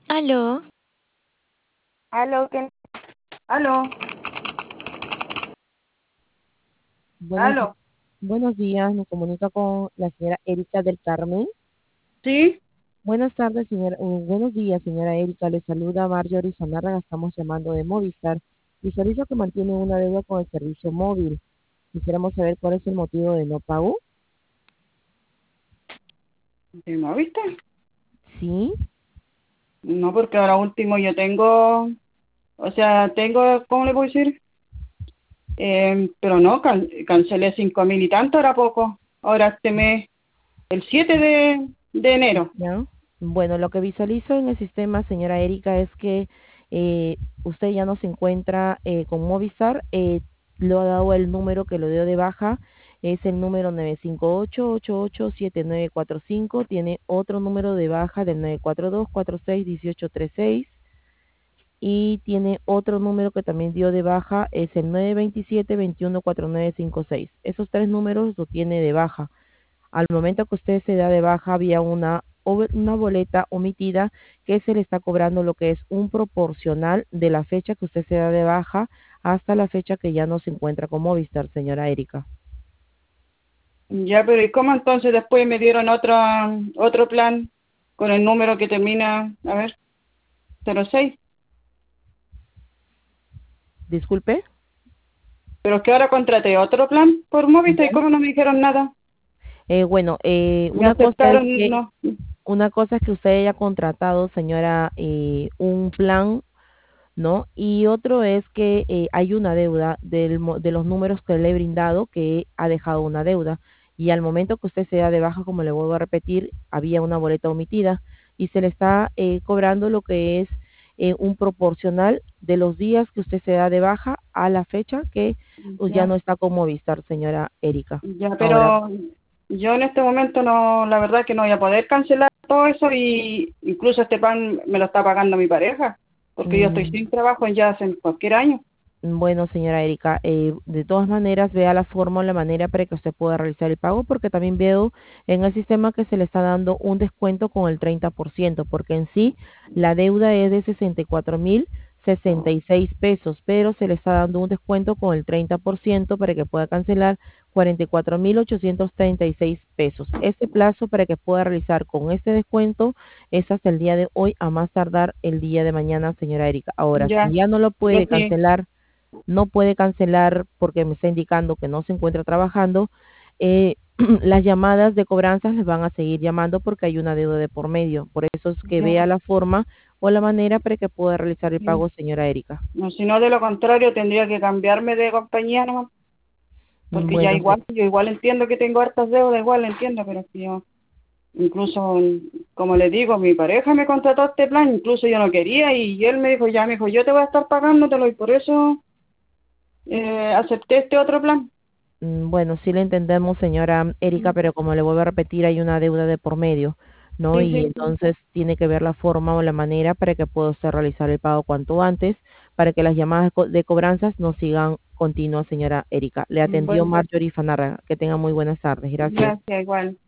Aló, Aló, ¿quién? Aló, Buenos, aló. buenos días, me comunica con la señora Erika del Carmen. ¿Sí? Buenas tardes, señora, buenos días, señora Erika. Le saluda Marjorie Sanárraga, estamos llamando de Movistar. Visualizo que mantiene una deuda con el servicio móvil. Quisiéramos saber cuál es el motivo de no pago. ¿De Movistar? Sí, No, porque ahora último yo tengo, o sea, tengo, ¿cómo le puedo decir? Pero no, cancelé 5.000 y tanto, era poco. Ahora este mes, el 7 de enero. ya. Bueno, lo que visualizo en el sistema, señora Erika, es que usted ya no se encuentra con Movistar. Le ha dado el número que lo dio de baja, es el número 958-887945. Tiene otro número de baja del 942-461836 y tiene otro número que también dio de baja, es el 927-214956. Esos tres números lo tiene de baja. Al momento que usted se da de baja, había una boleta omitida que se le está cobrando lo que es un proporcional de la fecha que usted se da de baja hasta la fecha que ya no se encuentra con Movistar, señora Erika. Ya, pero ¿y cómo entonces después me dieron otro plan con el número que termina, a ver, 06? Disculpe. Pero es que ahora contraté otro plan por Movistar y Ya. cómo no me dijeron nada. Bueno, Me aceptaron, no. una cosa es que usted haya contratado, señora, un plan, ¿no? Y otro es que hay una deuda de los números que le he brindado que ha dejado una deuda. Y al momento que usted se da de baja, como le vuelvo a repetir, había una boleta omitida y se le está cobrando lo que es un proporcional de los días que usted se da de baja a la fecha que pues, ya Ya. no está con Movistar, señora Erika. Ya, Ahora, pero yo en este momento no, la verdad que no voy a poder cancelar todo eso y incluso este pan me lo está pagando mi pareja, porque yo estoy mm, sin trabajo ya hace cualquier año. bueno, señora Erika, de todas maneras, vea la forma o la manera para que usted pueda realizar el pago, porque también veo en el sistema que se le está dando un descuento con el 30%, porque en sí la deuda es de 64.066 pesos, pero se le está dando un descuento con el 30% para que pueda cancelar 44.836 pesos. Este plazo para que pueda realizar con este descuento es hasta el día de hoy, a más tardar el día de mañana, señora Erika. Ahora, si Ya, ya no lo yo puede sí. cancelar, no puede cancelar porque me está indicando que no se encuentra trabajando, eh, las llamadas de cobranzas les van a seguir llamando porque hay una deuda de por medio. Por eso es que Ya, vea la forma o la manera para que pueda realizar el sí. pago, señora Erika. No, si no, de lo contrario tendría que cambiarme de compañía nomás, porque ya Bueno, igual, yo igual entiendo que tengo hartas deudas, igual entiendo, pero si yo, incluso, como le digo, mi pareja me contrató este plan, incluso yo no quería y él me dijo, ya, me dijo, yo te voy a estar pagándotelo y por eso acepté este otro plan. bueno, sí le entendemos, señora Erika, pero como le vuelvo a repetir, hay una deuda de por medio, ¿no? Sí, Y sí, sí. entonces tiene que ver la forma o la manera para que pueda usted realizar el pago cuanto antes, para que las llamadas de cobranzas no sigan continuas, señora Erika. Le atendió Bueno, Marjorie Fanarra. Que tenga muy buenas tardes. Gracias. gracias, igual.